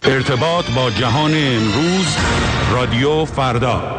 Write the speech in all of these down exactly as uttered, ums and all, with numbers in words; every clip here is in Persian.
ارتباط با جهان امروز، رادیو فردا.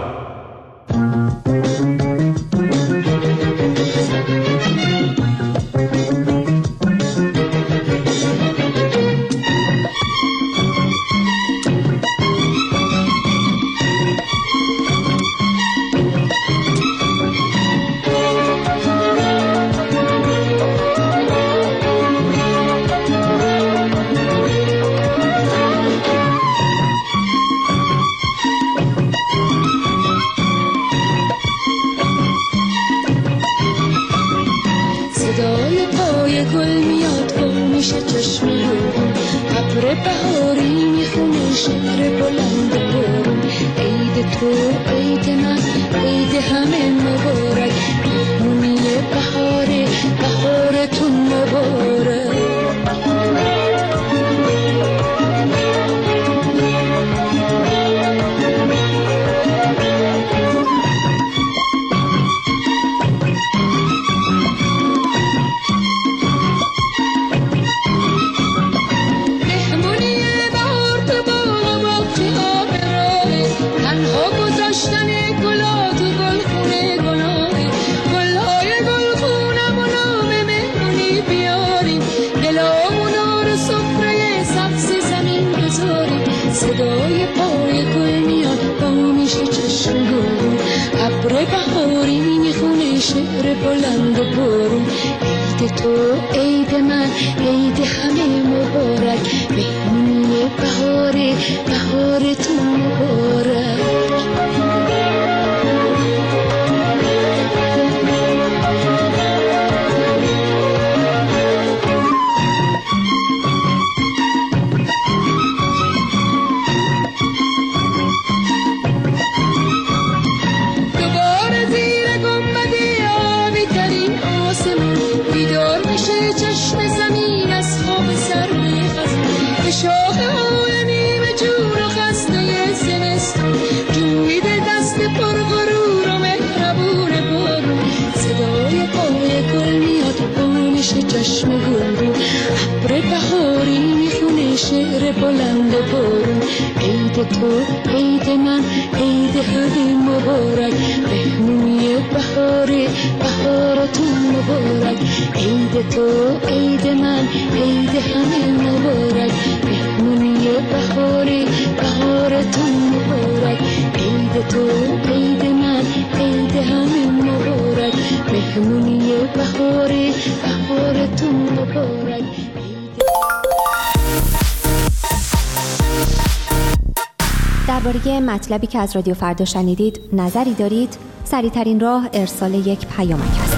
درباره مطلبی که از رادیو فردا شنیدید نظری دارید؟ سریع‌ترین راه ارسال یک پیامک است.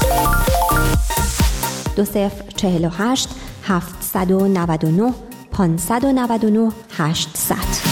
دو صفر چهل و هشت هفتصد و نود و نه پانصد و نود و نه هشتصد.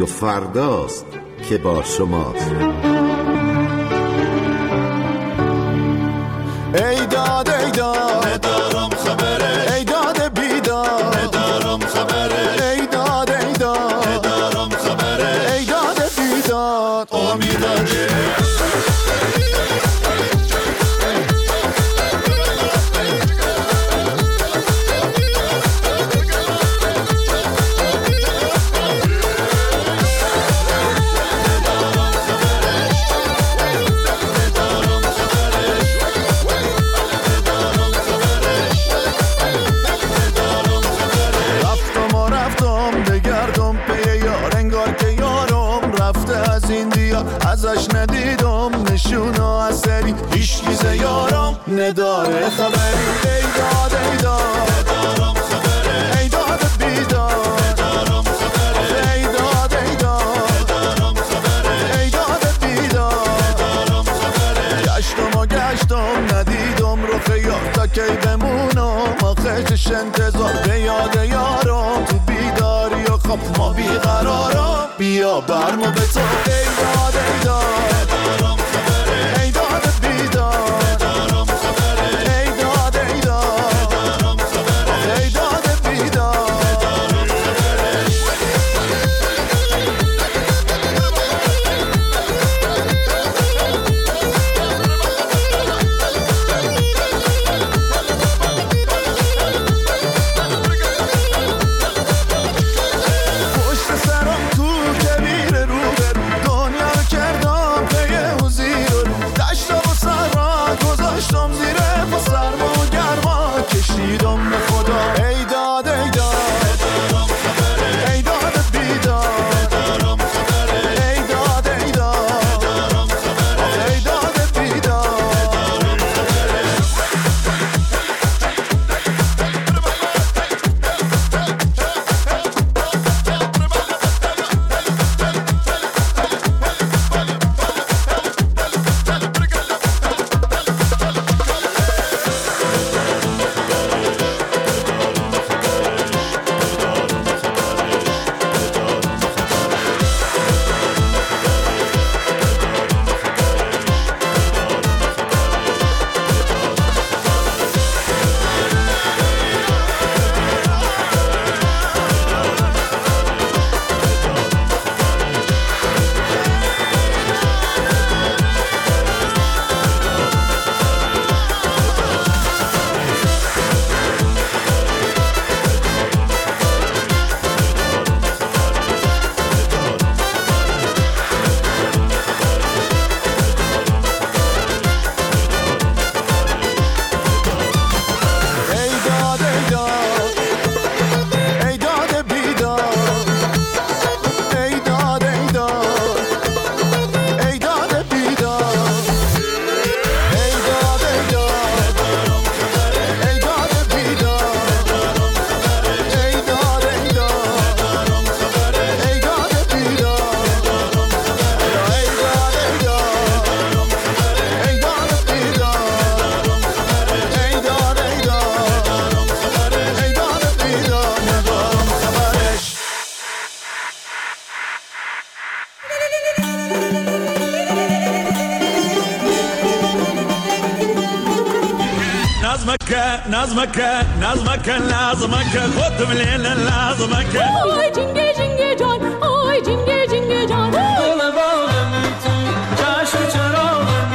رادیو فرداست که با شماست. ای داد ای داد ندارم خبره، ای داد بیداد ندارم خبره، ای داد ای داد ندارم خبره، ای داد بیداد امیداجه. ازش ندیدم نشونو اثری، هیچ چیز یارم نداره خبری. ای داد ای داد ندارم خبره، ای داد بیداد ندارم خبره، ای داد ای داد ندارم خبره، ای داد بیداد ندارم خبره. گشتم و گشتم ندیدم رخ یار، تا کی بمونم آخه چش انتظار به یاد یارم. تو بیداری و خواب ما بیقرارم، بیا برمو به تو. ای داد ای داد ندارم خبره، ای داد بیداد ندارم خبره، ای داد ای داد ندارم خبره، ای داد بیداد ندارم خبره. پشت سرم تو کبیر رو برو، دنیا رو کردم پی حضیر رو، دشت و سرما گذاشتم زیر پا، سرما و گرما کشیدم به خدا. ای داد ای داد ندارم خبره، ای داد بیداد ندارم خبره، ای داد ای داد ندارم خبره، ای داد بیداد ندارم خبره. نظمك نظمك لازمك خد من لازمك آی جنگه جنگه جان آی جنگه جنگه جان دل باغم تو چشم چراغم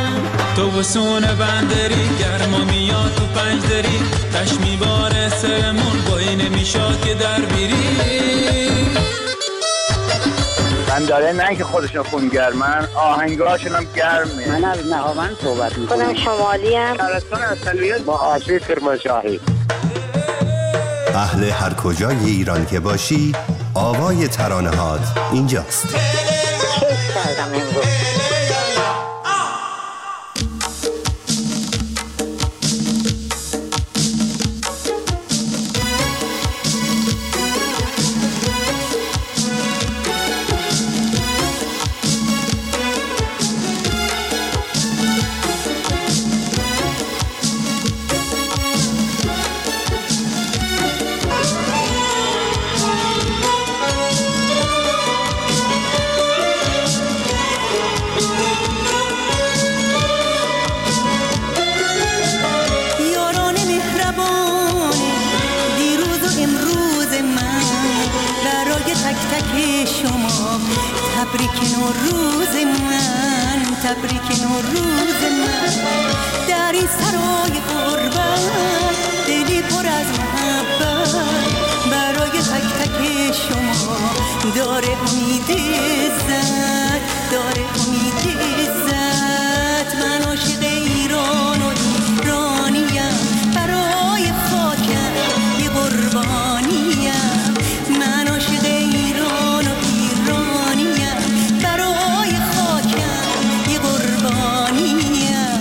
تو تو وسون بندری گرما میاد تو پنج دری تش میباره سرمون بایی نمیشاد که در بیری من داره نه که خودشون خونگرمن آهنگاشون هم گرمه. من از نهاوند صحبت میکنم. خودم شمالی ام. شهرستان اصلیت با آسیب کرمانشاهی. اهل هر کجای ایران که باشی آوای ترانه‌هات اینجاست. کیف کردم امروز. تبریک نوروز من، تبریک نوروز من. در این سرای غربت دلی پر از محبت برای تک تک شما داره امید عزت، داره امید عزت. من عاشق ایران و ایرانیم، برای خاکم یه قربانیم. من عاشق ایران و ایرانیم، برای خاکم یه قربانیم.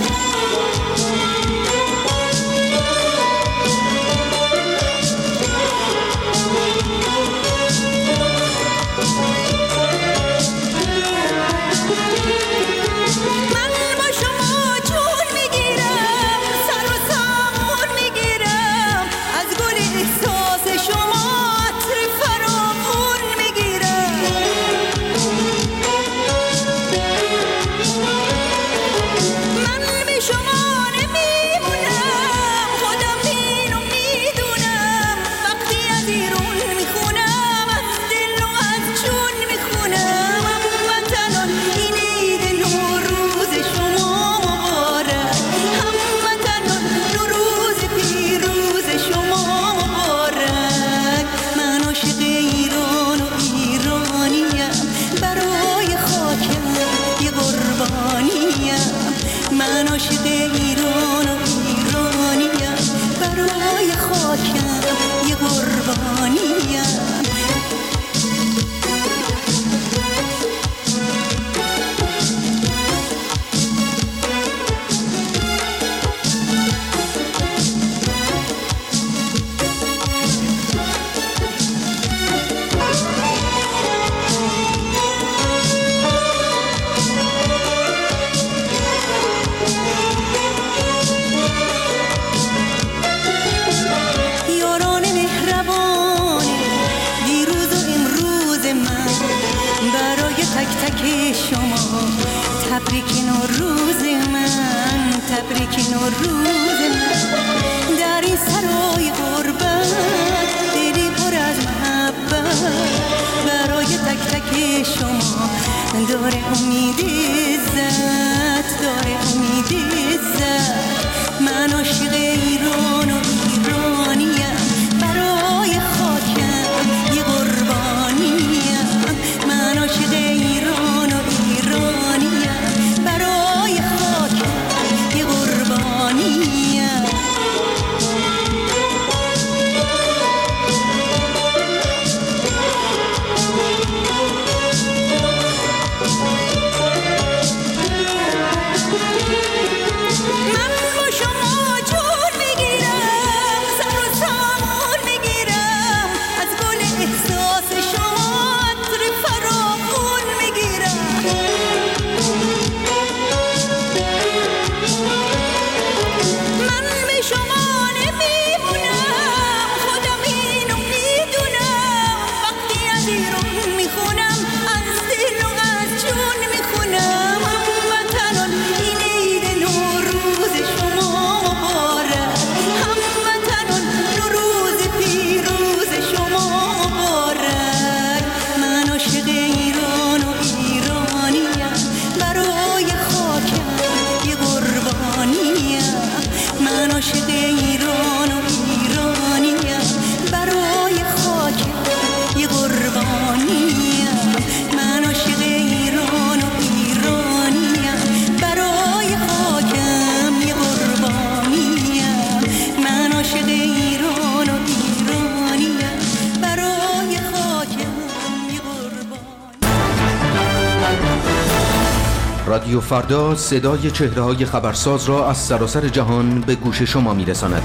رادیو فردا صدای چهره‌های خبرساز را از سراسر جهان به گوش شما می‌رساند.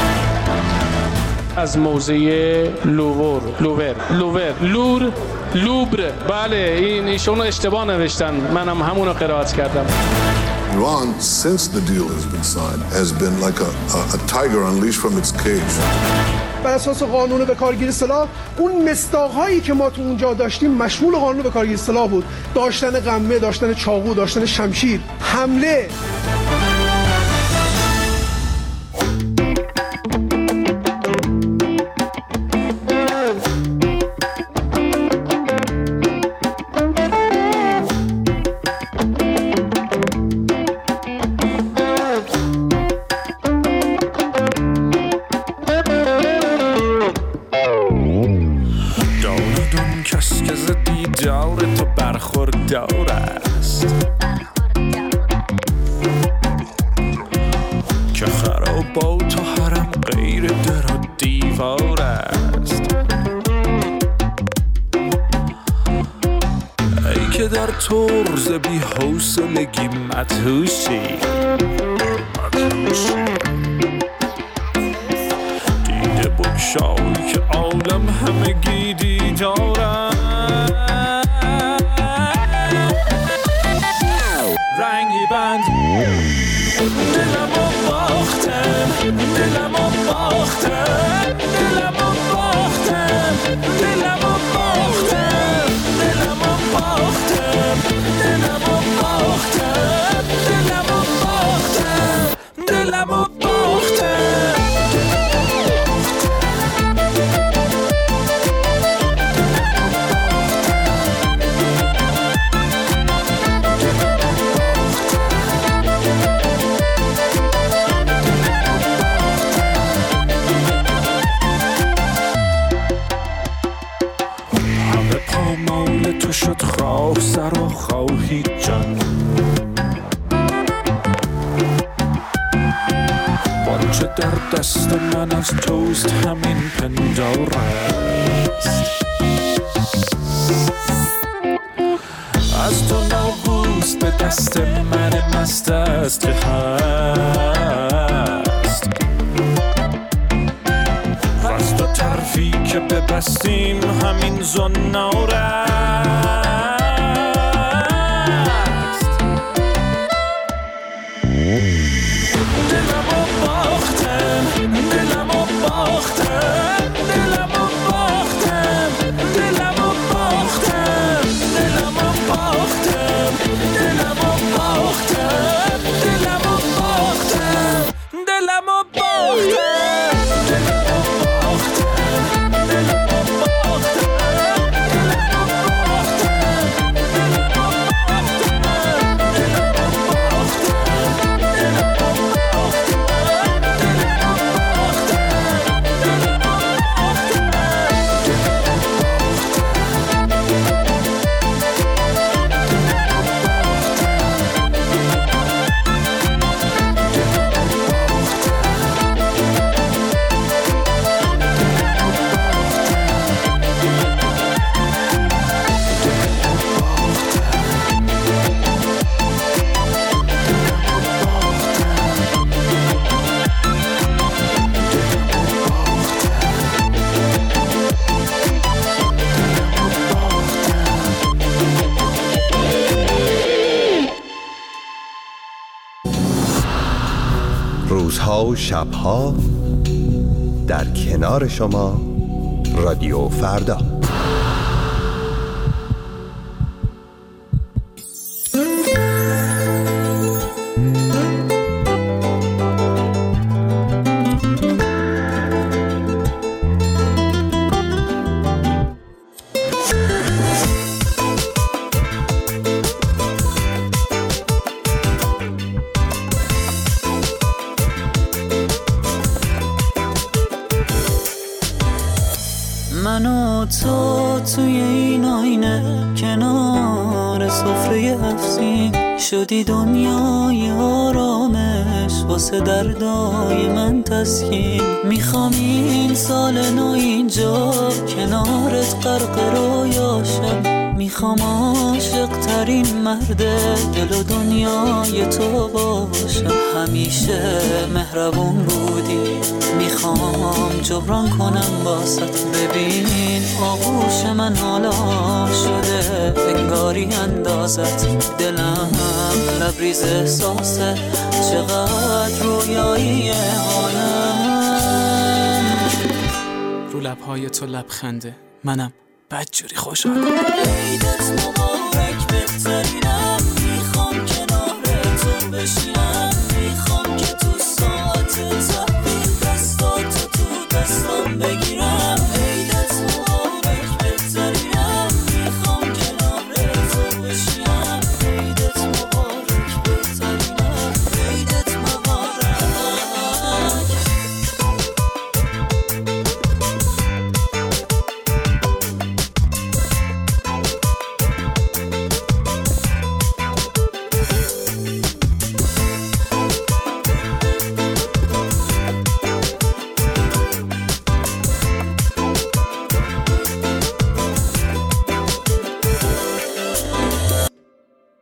از موزه لوور لوور لوور لور لوبر، بله این ایشون اشتباه نوشتن، منم همونو قرائت کردم. Iran, since the deal has been signed, has been like a, a, a tiger unleashed from its cage. بر اساس قانون به کارگیری سلاح، اون مصداق‌هایی که ما تو اونجا داشتیم مشمول قانون به کارگیری سلاح بود. داشتن قمه، داشتن چاقو، داشتن شمشیر، حمله. رفتار تو برخوردار است که خرابات و حرم غیر در و دیوار است. ای که در طرز بی حوصلگی مدهوشی دیده بگشای که عالم همگی دیدارم رنگی بند دلمو باختم دلمو باختم دلمو باختم دلمو باختم دلمو باختم دلمو باختم دلمو باختم دلمو باختم تو شد خواه سر و خواهی جان بانچه در دست من از توست همین پندار است از تو ناگوست به دست من مست است که هست و از تو طرفی که ببستیم همین زنار است دلمو باختم دلمو باختم دلمو باختم دلمو باختم دلمو باختم دلمو باختم دلمو باختم دلمو باختم روزها و شبها در کنار شما رادیو فردا. من و تو توی این آینه کنار سفره افزین شدی دنیای آرامش واسه دردای من تسکین. میخوام این سال نو اینجا کنارت غرق رویاشم. میخوام عاشق ترین مرد دل و دنیای تو باشم. همیشه مهربون بودی میخوام جبران کنم باست. ببین آغوش من حالا شده انگاری اندازت. دلم لبریز احساسه چقدر رویایی حالم. رو لبهای تو لبخنده منم بدجوری خوشحال. عیدت مبارک بهترینم. میخوام کنار تو بشینم. میخوام که تو ساعت تحویل دستاتو تو دستام بگیرم. عیدت مبارک بهترینم. میخوام کنار تو بشینم. عیدت مبارک بهترینم. عیدت مبارک.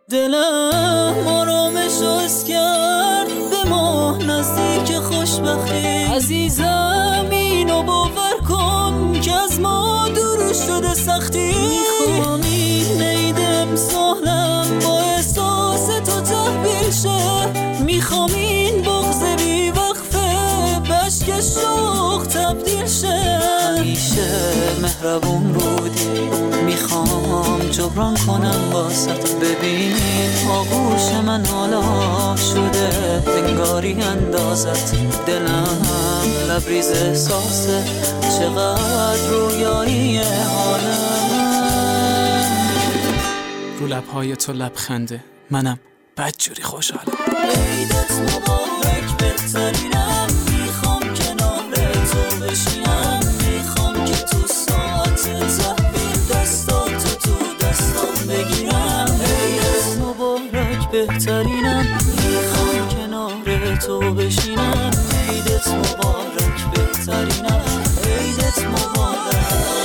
دلم آرامش از کرد به ما نزدیک خوشبختی. عزیزم اینو باور کن که از ما دور شده سختی. میخوام این عید امسالم با احساس تو تحویل شه. میخوام این بغض بی وقفه بشک شوق تبدیل شه. همیشه مهربون بودی، میخوام جبران کنم واسط. ببین آغوش من حالا شده انگاری اندازت. دلم لبریز احساسه، چقدر رویایی حالم. رو لبهای تو لبخنده، منم بدجوری خوشحالم. عیدت مبارک بهترینم، میخوام کنار تو بشینم. میخوام که تو ساعت تحویل دستاتو تو دستام بگیرم. عیدت مبارک بهترینم، میخوام کنار تو بشینم. عیدت مبارک بهترینم، عیدت مبارک.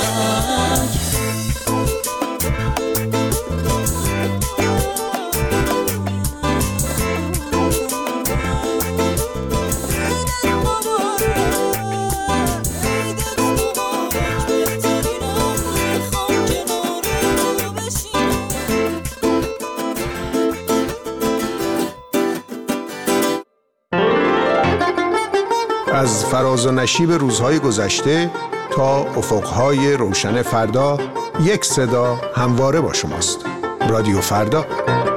از فراز و نشیب روزهای گذشته تا افقهای روشن فردا، یک صدا همواره با شماست. رادیو فردا.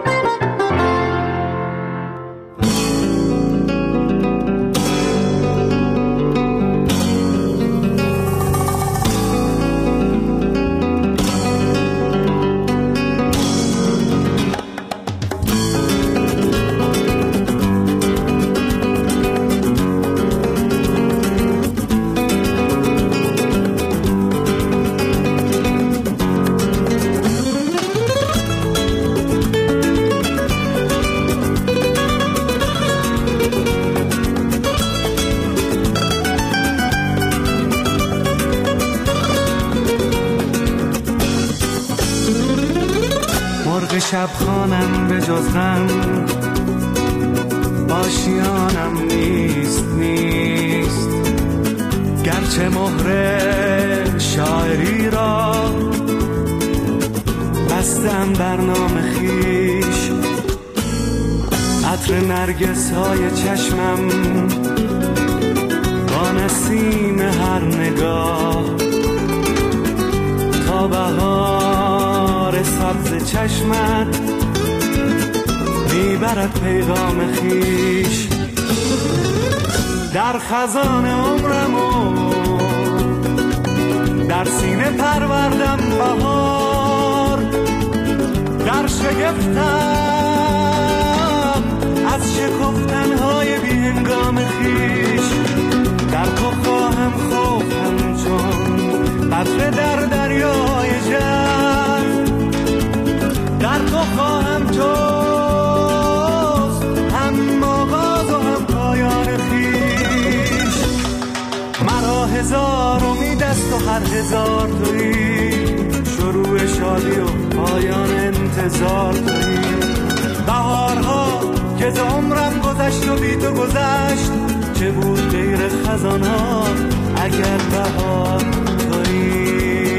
شب خانم به جز غم آشیانم نیست نیست. گرچه مهر شاعری را بستم بر نام خویش. عطر نرگس های چشمم با نسیم هر نگاه تا بهار سبز چشمت میبرد پیغام خیش. در خزان عمرمو در سینه پروردم بهار. در شگفتم از شکفتنهای بی هنگام خیش. در تو خواهم خوفم چون قطره در دریای جر. در تو خواهم توست هم آغاز و هم پایان خیش. مرا هزار امید است و هر هزار تویی. شروع شادی و پایان انتظار تویی. بهارها که ز عمرم گذشت و بی تو گذشت. چه بود غیر خزانها اگر بهار تویی.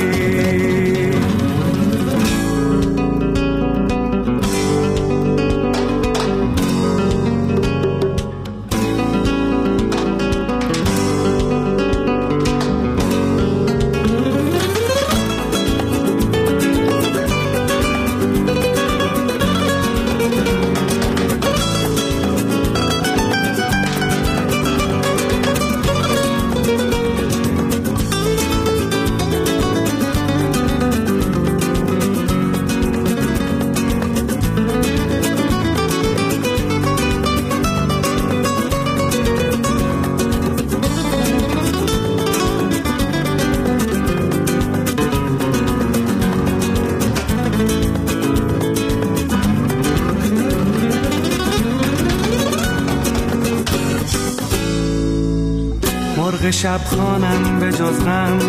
مرغ شب خانم به جز غم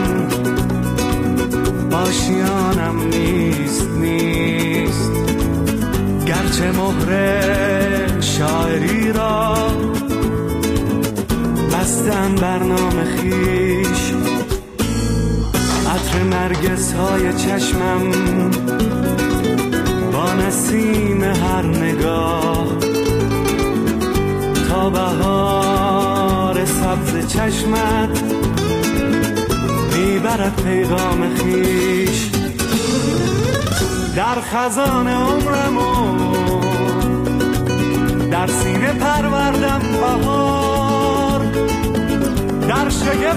آشیانم نیست نیست. گرچه شعر شاعری را بستم برنامه خیش، عطر نرگس های چشمم با نسیم هر نگاه، تا بهار سبز چشمت میبرد پیغام خیش. در خزان عمرمو در سینه پروردم بهار، در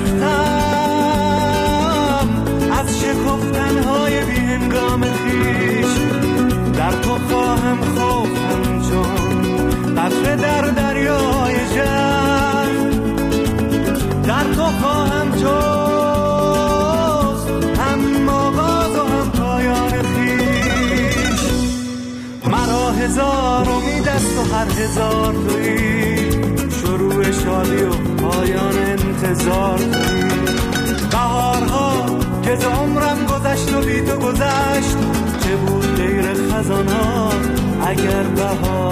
شگفتم از شکفتنهای بی هنگام خیش. در تو خواهم خوفتم چون قطره در دریای ژرف، در تو خواهم جست هم آغاز و هم پایان خیش. مرا هزار امید است و هر هزار تویی، شروع شادی و پایان انتظار تویی. بهارها که ز عمرم گذشت و بی تو گذشت، چه بود غیر خزانها اگر بهار